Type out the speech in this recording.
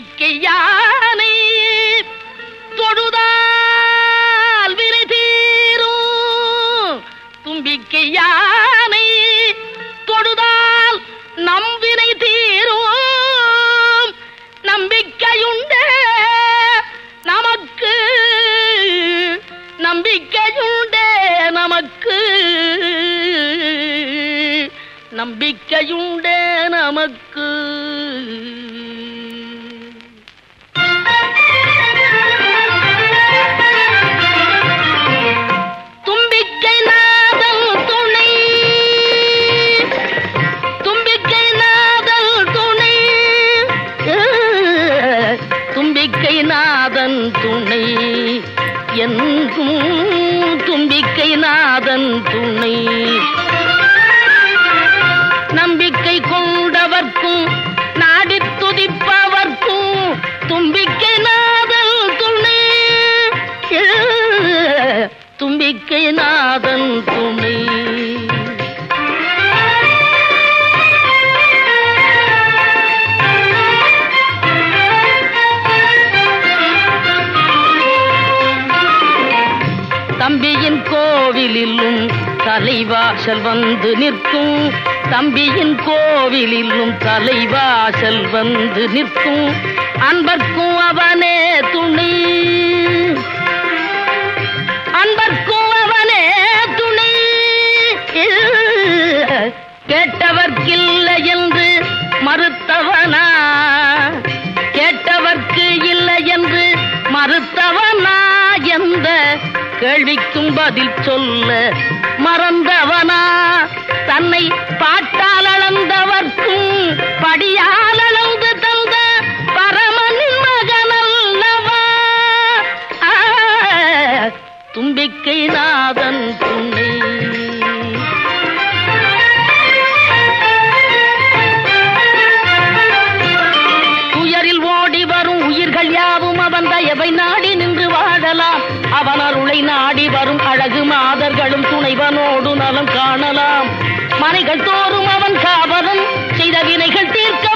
தும்பிக்கை யானை தொழுதால் வினை தீரும். தும்பிக்கை யானை தொழுதால் நம் வினை தீரும். நம்பிக்கையுண்டே நமக்கு, நம்பிக்கையுண்டே நமக்கு, நம்பிக்கையுண்டே நமக்கு. தும்பிக்கை நாதல் துணை, தும்பிக்கை நாதல் துணை, தும்பிக்கை நாதன் துணை என்றும் தும்பிக்கை நாதன் துணை. நம்பிக்கை கொண்டவர்க்கும் நாடி துதிப்பவர்க்கும் தும்பிக்கை நாதல் துணை, தும்பிக்கை நாதன் துணை. தம்பியின் கோவிலிலும் தலைவாசல் வந்து நிற்கும். தம்பியின் கோவிலிலும் தலைவாசல் வந்து நிற்கும். அன்பர்க்கும் அவனே துணை, அன்பர்க்கும் அவனே துணை. கேட்டவர்க்கில்லை என்று மறுத்தவனா, கேட்டவர்க்கு இல்லை என்று மறுத்தவனா, எந்த கேள்விக்கும் பதில் சொல்ல மறந்தவனா, தன்னை பாட்டால் அளந்தவர்க்கும் படியால் அளந்து தந்த பரமனின் மகனல்லவா. தும்பிக்கை நாதன் துணை. துயரில் ஓடி வரும் உயிர்கள் யாவும் அவன் தயவை நாடி நின்று வாழலாம். அவன் அருளை நாடி வரும் அழகு மாதர்களும் துணைவனோடு நலம் காணலாம். மனைகள் தோறும் அவன் காவலம் செய்த வினைகள் தீர்க்க